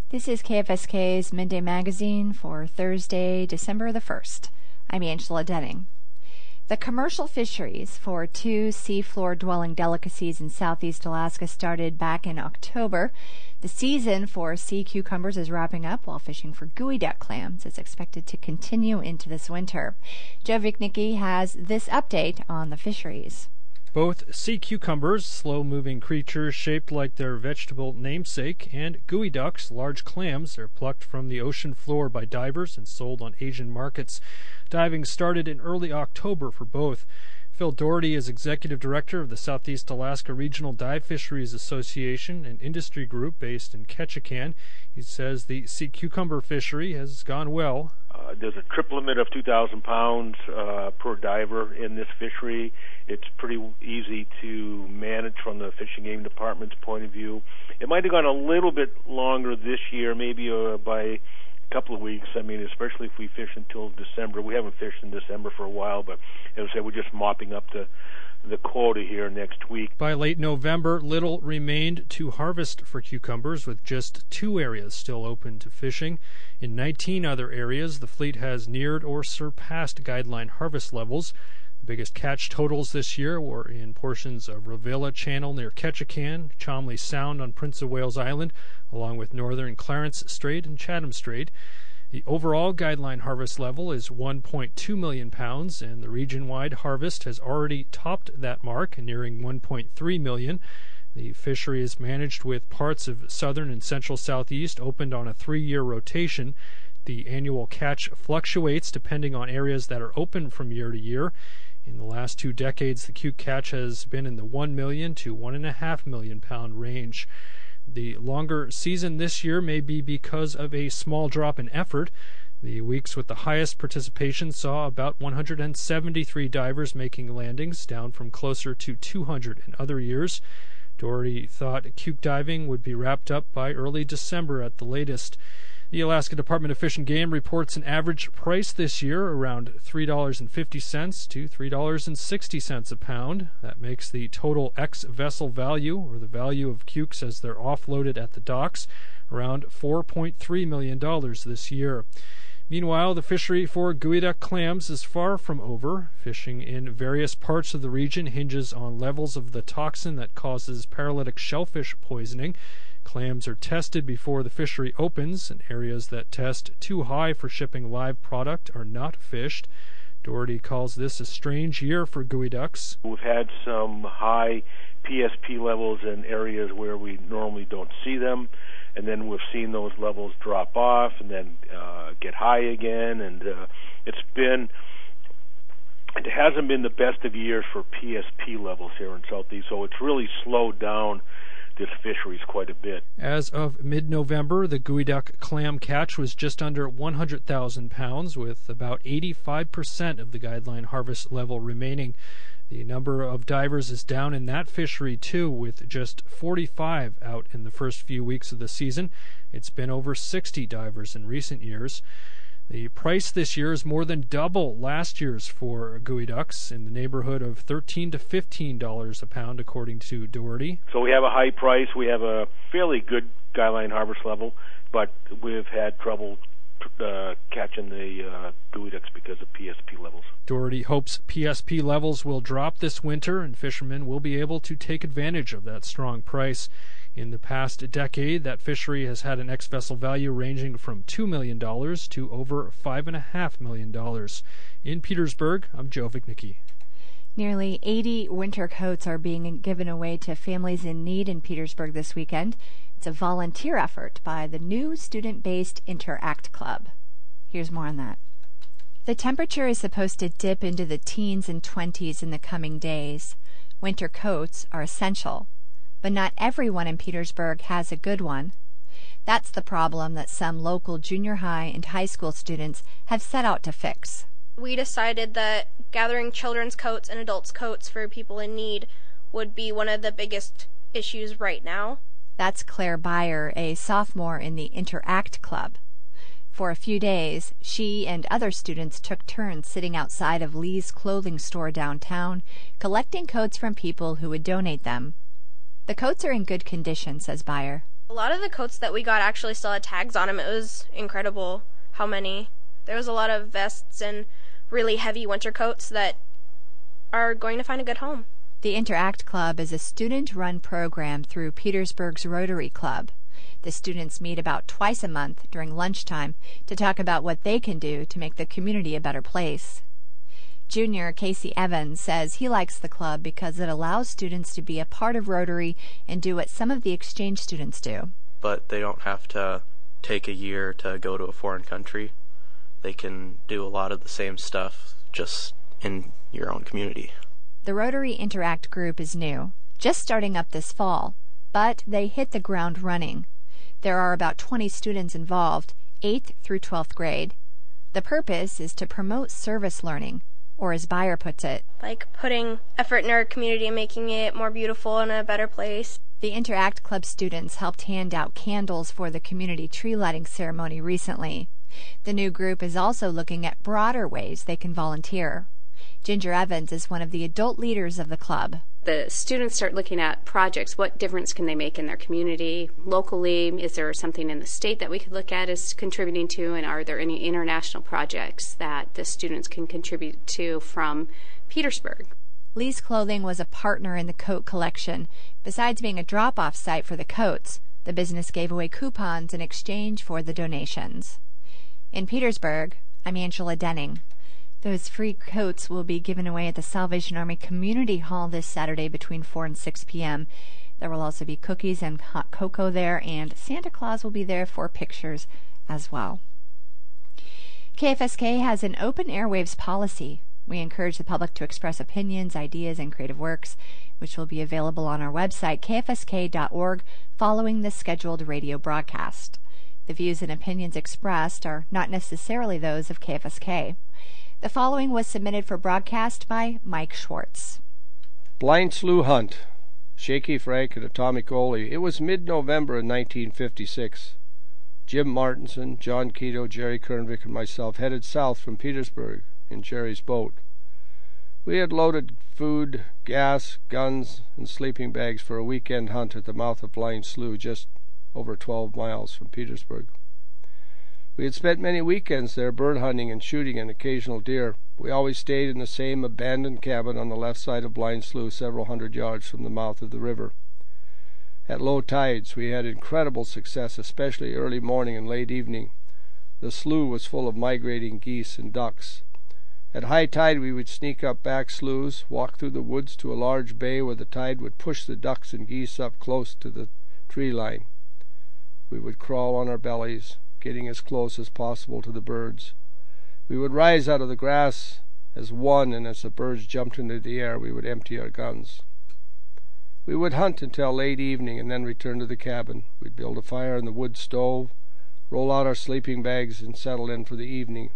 This is KFSK's Midday Magazine for Thursday, December the 1st. I'm Angela Denning. The commercial fisheries for two seafloor-dwelling delicacies in southeast Alaska started back in October. The season for sea cucumbers is wrapping up, while fishing for geoduck clams is expected to continue into this winter. Joe Vicnicki has this update on the fisheries. Both sea cucumbers, slow-moving creatures shaped like their vegetable namesake, and geoducks, large clams, are plucked from the ocean floor by divers and sold on Asian markets. Diving started in early October for both. Phil Doherty is executive director of the Southeast Alaska Regional Dive Fisheries Association, an industry group based in Ketchikan. He says the sea cucumber fishery has gone well. There's a trip limit of 2,000 pounds per diver in this fishery. It's pretty easy to manage from the Fish and Game Department's point of view. It might have gone a little bit longer this year, maybe by a couple of weeks. I mean, especially if we fish until December. We haven't fished in December for a while, but as I said, we're just mopping up the quota here next week. By late November, little remained to harvest for cucumbers, with just 2 areas still open to fishing. In 19 other areas, the fleet has neared or surpassed guideline harvest levels. The biggest catch totals this year were in portions of Ravilla Channel near Ketchikan, Chomley Sound on Prince of Wales Island, along with northern Clarence Strait and Chatham Strait. The overall guideline harvest level is 1.2 million pounds, and the region-wide harvest has already topped that mark, nearing 1.3 million. The fishery is managed with parts of southern and central southeast opened on a 3-year rotation. The annual catch fluctuates depending on areas that are open from year to year. In the last 2 decades, the cuke catch has been in the 1 million to 1.5 million pound range. The longer season this year may be because of a small drop in effort. The weeks with the highest participation saw about 173 divers making landings, down from closer to 200 in other years. Doherty thought cuke diving would be wrapped up by early December at the latest. The Alaska Department of Fish and Game reports an average price this year around $3.50 to $3.60 a pound. That makes the total ex-vessel value, or the value of cukes as they're offloaded at the docks, around $4.3 million this year. Meanwhile, the fishery for geoduck clams is far from over. Fishing in various parts of the region hinges on levels of the toxin that causes paralytic shellfish poisoning. Clams are tested before the fishery opens, and areas that test too high for shipping live product are not fished. Doherty calls this a strange year for geoducks. We've had some high PSP levels in areas where we normally don't see them, and then we've seen those levels drop off and then get high again, and it hasn't been the best of years for PSP levels here in Southeast, so it's really slowed down this fisheries quite a bit. As of mid-November, the geoduck clam catch was just under 100,000 pounds, with about 85% of the guideline harvest level remaining. The number of divers is down in that fishery, too, with just 45 out in the first few weeks of the season. It's been over 60 divers in recent years. The price this year is more than double last year's for geoducks, in the neighborhood of $13 to $15 a pound, according to Doherty. So we have a high price. We have a fairly good guideline harvest level, but we've had trouble catching the geoducks because of PSP levels. Doherty hopes PSP levels will drop this winter, and fishermen will be able to take advantage of that strong price. In the past decade, that fishery has had an ex-vessel value ranging from $2 million to over $5.5 million. In Petersburg, I'm Joe Vicnicki. Nearly 80 winter coats are being given away to families in need in Petersburg this weekend. It's a volunteer effort by the new student-based Interact Club. Here's more on that. The temperature is supposed to dip into the teens and 20s in the coming days. Winter coats are essential, but not everyone in Petersburg has a good one. That's the problem that some local junior high and high school students have set out to fix. We decided that gathering children's coats and adults' coats for people in need would be one of the biggest issues right now. That's Claire Beyer, a sophomore in the Interact Club. For a few days, she and other students took turns sitting outside of Lee's clothing store downtown, collecting coats from people who would donate them. The coats are in good condition, says Beyer. A lot of the coats that we got actually still had tags on them. It was incredible how many. There was a lot of vests and really heavy winter coats that are going to find a good home. The Interact Club is a student-run program through Petersburg's Rotary Club. The students meet about twice a month during lunchtime to talk about what they can do to make the community a better place. Junior Casey Evans says he likes the club because it allows students to be a part of Rotary and do what some of the exchange students do. But they don't have to take a year to go to a foreign country. They can do a lot of the same stuff just in your own community. The Rotary Interact group is new, just starting up this fall, but they hit the ground running. There are about 20 students involved, 8th through 12th grade. The purpose is to promote service learning, or as Beyer puts it, like putting effort in our community and making it more beautiful and a better place. The Interact Club students helped hand out candles for the community tree lighting ceremony recently. The new group is also looking at broader ways they can volunteer. Ginger Evans is one of the adult leaders of the club. The students start looking at projects. What difference can they make in their community? Locally, is there something in the state that we could look at as contributing to? And are there any international projects that the students can contribute to from Petersburg? Lee's Clothing was a partner in the coat collection. Besides being a drop-off site for the coats, the business gave away coupons in exchange for the donations. In Petersburg, I'm Angela Denning. Those free coats will be given away at the Salvation Army Community Hall this Saturday between 4 and 6 p.m. There will also be cookies and hot cocoa there, and Santa Claus will be there for pictures as well. KFSK has an open airwaves policy. We encourage the public to express opinions, ideas, and creative works, which will be available on our website, kfsk.org, following the scheduled radio broadcast. The views and opinions expressed are not necessarily those of KFSK. The following was submitted for broadcast by Mike Schwartz. Blind Slough Hunt, Shaky Frank and Atomic Oli. It was mid-November in 1956. Jim Martinson, John Keto, Jerry Kernvik, and myself headed south from Petersburg in Jerry's boat. We had loaded food, gas, guns, and sleeping bags for a weekend hunt at the mouth of Blind Slough, just over 12 miles from Petersburg. We had spent many weekends there bird hunting and shooting an occasional deer. We always stayed in the same abandoned cabin on the left side of Blind Slough, several hundred yards from the mouth of the river. At low tides we had incredible success, especially early morning and late evening. The slough was full of migrating geese and ducks. At high tide we would sneak up back sloughs, walk through the woods to a large bay where the tide would push the ducks and geese up close to the tree line. We would crawl on our bellies, getting as close as possible to the birds. We would rise out of the grass as one, and as the birds jumped into the air, we would empty our guns. We would hunt until late evening and then return to the cabin. We'd build a fire in the wood stove, roll out our sleeping bags, and settle in for the evening.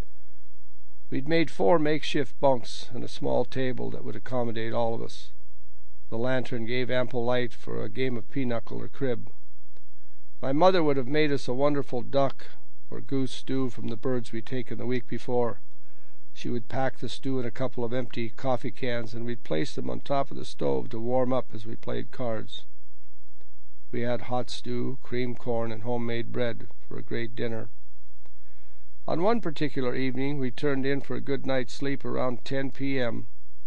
We'd made 4 makeshift bunks and a small table that would accommodate all of us. The lantern gave ample light for a game of pinochle or crib. My mother would have made us a wonderful duck or goose stew from the birds we'd taken the week before. She would pack the stew in a couple of empty coffee cans, and we'd place them on top of the stove to warm up as we played cards. We had hot stew, cream corn, and homemade bread for a great dinner. On one particular evening we turned in for a good night's sleep around 10 p.m.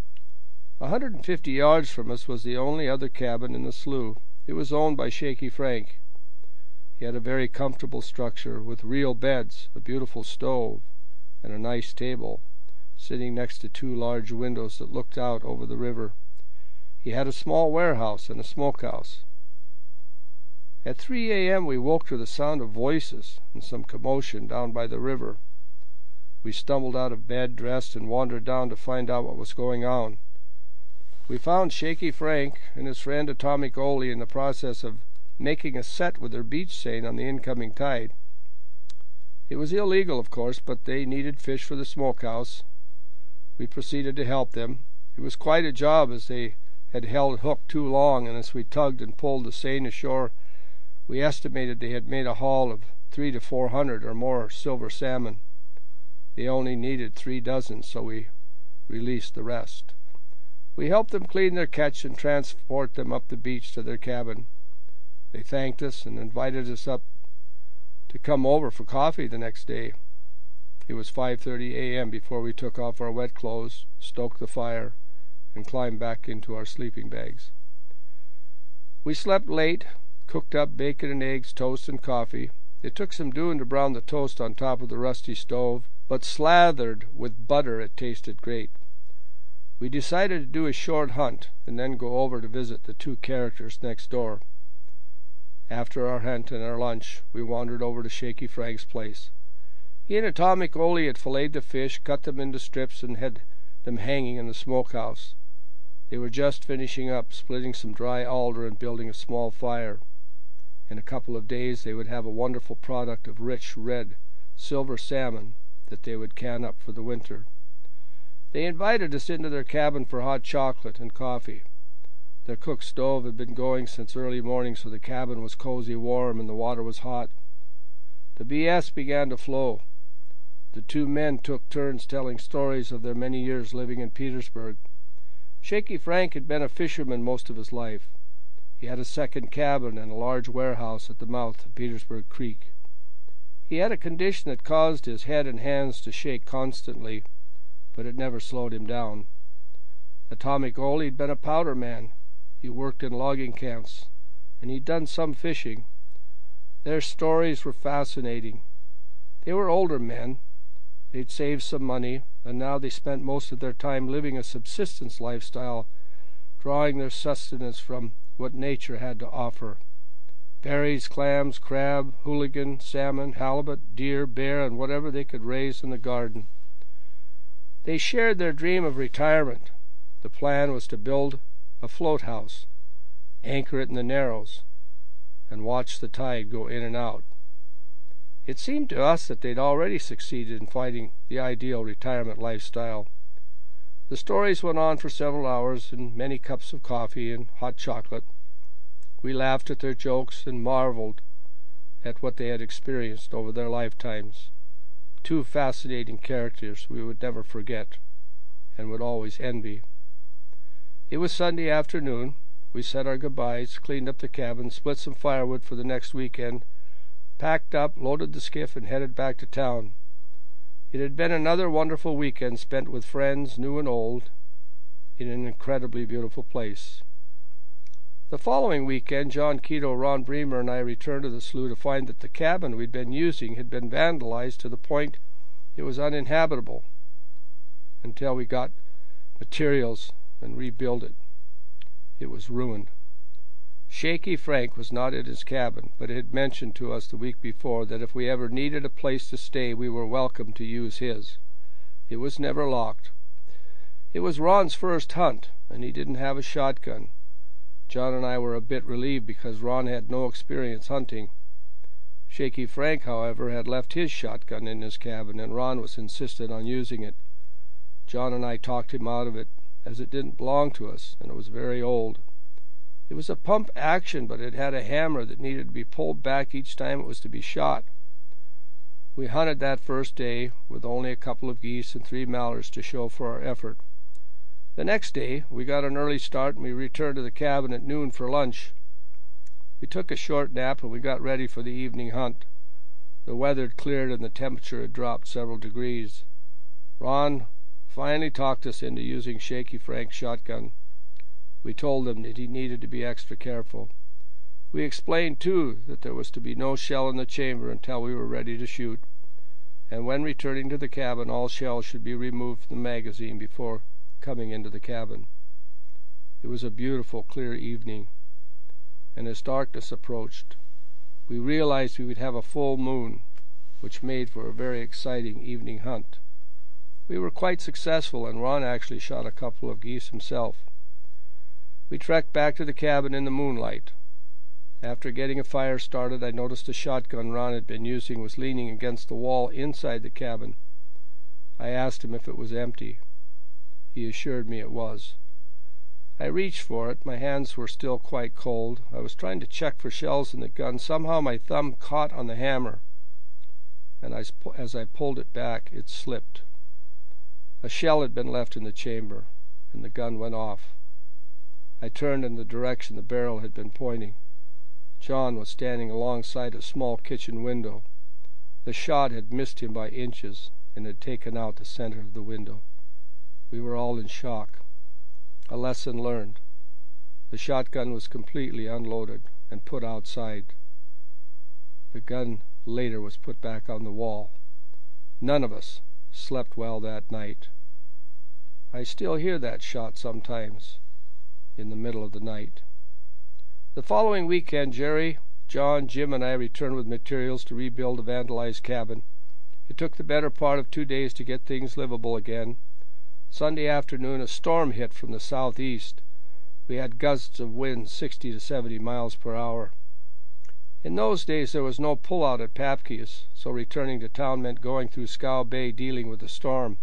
150 yards from us was the only other cabin in the slough. It was owned by Shaky Frank. He had a very comfortable structure with real beds, a beautiful stove, and a nice table, sitting next to 2 large windows that looked out over the river. He had a small warehouse and a smokehouse. At 3 a.m. we woke to the sound of voices and some commotion down by the river. We stumbled out of bed, dressed, and wandered down to find out what was going on. We found Shaky Frank and his friend Atomic Oli in the process of making a set with their beach seine on the incoming tide. It was illegal, of course, but they needed fish for the smokehouse. We proceeded to help them. It was quite a job, as they had held hook too long, and as we tugged and pulled the seine ashore, we estimated they had made a haul of 300 to 400 or more silver salmon. They only needed 3 dozen, so we released the rest. We helped them clean their catch and transport them up the beach to their cabin. They thanked us and invited us up to come over for coffee the next day. It was 5:30 a.m. before we took off our wet clothes, stoked the fire, and climbed back into our sleeping bags. We slept late, cooked up bacon and eggs, toast and coffee. It took some doing to brown the toast on top of the rusty stove, but slathered with butter it tasted great. We decided to do a short hunt and then go over to visit the two characters next door. After our hunt and our lunch, we wandered over to Shaky Frank's place. He and Atomic Ole had filleted the fish, cut them into strips, and had them hanging in the smokehouse. They were just finishing up, splitting some dry alder and building a small fire. In a couple of days they would have a wonderful product of rich, red, silver salmon that they would can up for the winter. They invited us into their cabin for hot chocolate and coffee. Their cook stove had been going since early morning, so the cabin was cozy warm and the water was hot. The BS began to flow. The two men took turns telling stories of their many years living in Petersburg. Shaky Frank had been a fisherman most of his life. He had a second cabin and a large warehouse at the mouth of Petersburg Creek. He had a condition that caused his head and hands to shake constantly, but it never slowed him down. Atomic Ole had been a powder man. He worked in logging camps, and he'd done some fishing. Their stories were fascinating. They were older men. They'd saved some money, and now they spent most of their time living a subsistence lifestyle, drawing their sustenance from what nature had to offer. Berries, clams, crab, hooligan, salmon, halibut, deer, bear, and whatever they could raise in the garden. They shared their dream of retirement. The plan was to build a float house, anchor it in the Narrows, and watch the tide go in and out. It seemed to us that they'd already succeeded in finding the ideal retirement lifestyle. The stories went on for several hours, and many cups of coffee and hot chocolate. We laughed at their jokes and marveled at what they had experienced over their lifetimes. Two fascinating characters we would never forget and would always envy. It was Sunday afternoon. We said our goodbyes, cleaned up the cabin, split some firewood for the next weekend, packed up, loaded the skiff, and headed back to town. It had been another wonderful weekend spent with friends, new and old, in an incredibly beautiful place. The following weekend, John Quito, Ron Bremer, and I returned to the slough to find that the cabin we'd been using had been vandalized to the point it was uninhabitable until we got materials and rebuilt it. It was ruined. Shaky Frank was not at his cabin, but had mentioned to us the week before that if we ever needed a place to stay, we were welcome to use his. It was never locked. It was Ron's first hunt, and he didn't have a shotgun. John and I were a bit relieved because Ron had no experience hunting. Shaky Frank, however, had left his shotgun in his cabin, and Ron was insistent on using it. John and I talked him out of it, as it didn't belong to us, and it was very old. It was a pump action, but it had a hammer that needed to be pulled back each time it was to be shot. We hunted that first day with only a couple of geese and 3 mallards to show for our effort. The next day we got an early start, and we returned to the cabin at noon for lunch. We took a short nap, and we got ready for the evening hunt. The weather had cleared, and the temperature had dropped several degrees. Ron finally talked us into using Shaky Frank's shotgun. We told him that he needed to be extra careful. We explained, too, that there was to be no shell in the chamber until we were ready to shoot, and when returning to the cabin all shells should be removed from the magazine before coming into the cabin. It was a beautiful, clear evening, and as darkness approached, we realized we would have a full moon, which made for a very exciting evening hunt. We were quite successful, and Ron actually shot a couple of geese himself. We trekked back to the cabin in the moonlight. After getting a fire started, I noticed the shotgun Ron had been using was leaning against the wall inside the cabin. I asked him if it was empty. He assured me it was. I reached for it. My hands were still quite cold. I was trying to check for shells in the gun. Somehow my thumb caught on the hammer, and as I pulled it back, it slipped. A shell had been left in the chamber, and the gun went off. I turned in the direction the barrel had been pointing. John was standing alongside a small kitchen window. The shot had missed him by inches and had taken out the center of the window. We were all in shock. A lesson learned. The shotgun was completely unloaded and put outside. The gun later was put back on the wall. None of us slept well that night. I still hear that shot sometimes in the middle of the night. The following weekend, Jerry, John, Jim, and I returned with materials to rebuild the vandalized cabin. It took the better part of 2 days to get things livable again. Sunday afternoon, a storm hit from the southeast. We had gusts of wind 60 to 70 miles per hour. In those days, there was no pullout at Papke's, so returning to town meant going through Scow Bay dealing with the storm.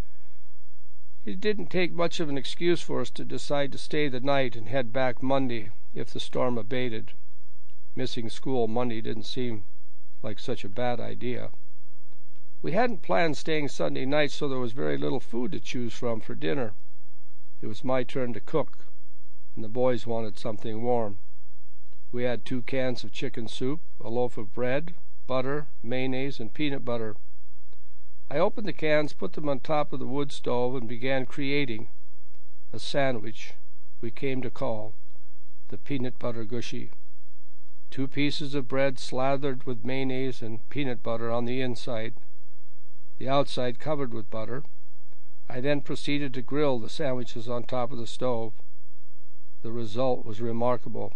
It didn't take much of an excuse for us to decide to stay the night and head back Monday if the storm abated. Missing school Monday didn't seem like such a bad idea. We hadn't planned staying Sunday night, so there was very little food to choose from for dinner. It was my turn to cook, and the boys wanted something warm. We had 2 cans of chicken soup, a loaf of bread, butter, mayonnaise, and peanut butter. I opened the cans, put them on top of the wood stove, and began creating a sandwich we came to call the peanut butter gushy. 2 pieces of bread slathered with mayonnaise and peanut butter on the inside, the outside covered with butter. I then proceeded to grill the sandwiches on top of the stove. The result was remarkable.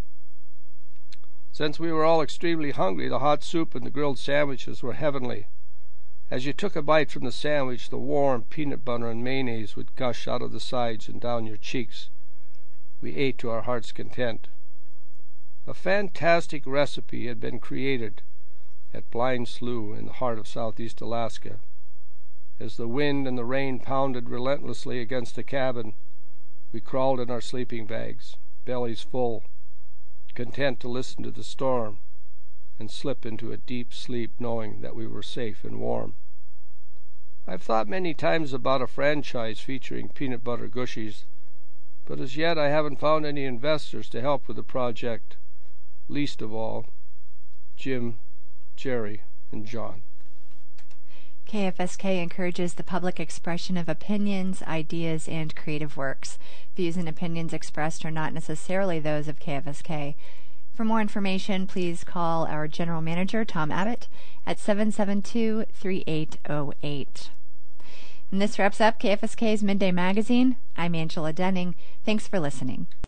Since we were all extremely hungry, the hot soup and the grilled sandwiches were heavenly. As you took a bite from the sandwich, the warm peanut butter and mayonnaise would gush out of the sides and down your cheeks. We ate to our heart's content. A fantastic recipe had been created at Blind Slough in the heart of southeast Alaska. As the wind and the rain pounded relentlessly against the cabin, we crawled in our sleeping bags, bellies full, content to listen to the storm and slip into a deep sleep knowing that we were safe and warm. I've thought many times about a franchise featuring peanut butter gushies, but as yet I haven't found any investors to help with the project, least of all Jim, Jerry, and John. KFSK encourages the public expression of opinions, ideas, and creative works. Views and opinions expressed are not necessarily those of KFSK. For more information, please call our General Manager, Tom Abbott, at 772-3808. And this wraps up KFSK's Midday Magazine. I'm Angela Denning. Thanks for listening.